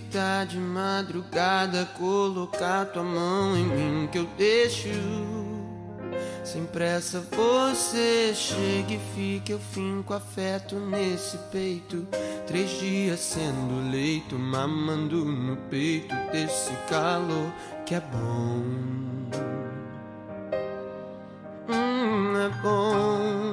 visitar de madrugada, colocar tua mão em mim que eu deixo. Sem pressa você chega e fica, eu finco afeto nesse peito. 3 dias sendo leito, mamando no peito desse calor que é bom. É bom.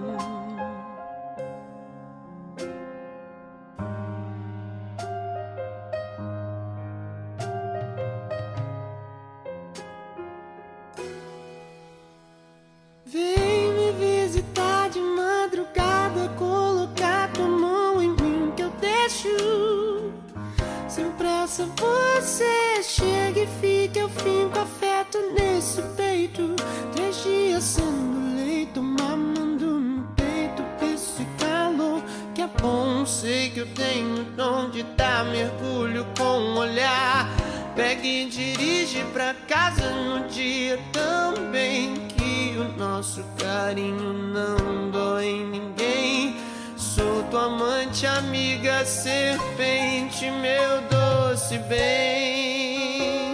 Vem me visitar de madrugada, colocar tua mão em mim que eu deixo. Sem pressa você chega e fica, eu finco afeto nesse peito. 3 dias sendo leito, mamando no peito desse calor que é bom. Sei que eu tenho dom de dar mergulho com o olhar. Pega e dirige pra casa no dia também, que o nosso carinho não dói em ninguém. Sou tua amante, amiga, serpente, meu doce bem.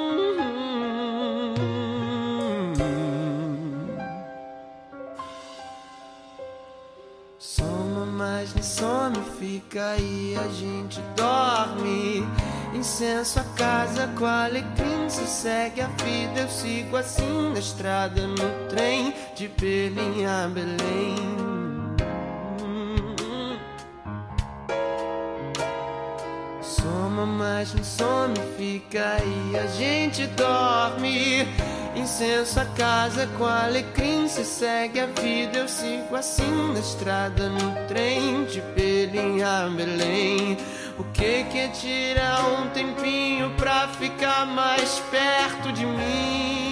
Soma, mas nem some, fica aí, a gente dorme. Incenso a casa com alecrim, sossegue a vida, eu sigo assim na estrada, no trem de Belém a Belém. Soma, mas não some, fica aí, a gente dorme. Incenso a casa com alecrim, sossegue a vida, eu sigo assim na estrada, no trem de Belém a Belém. O que é tirar um tempinho pra ficar mais perto de mim?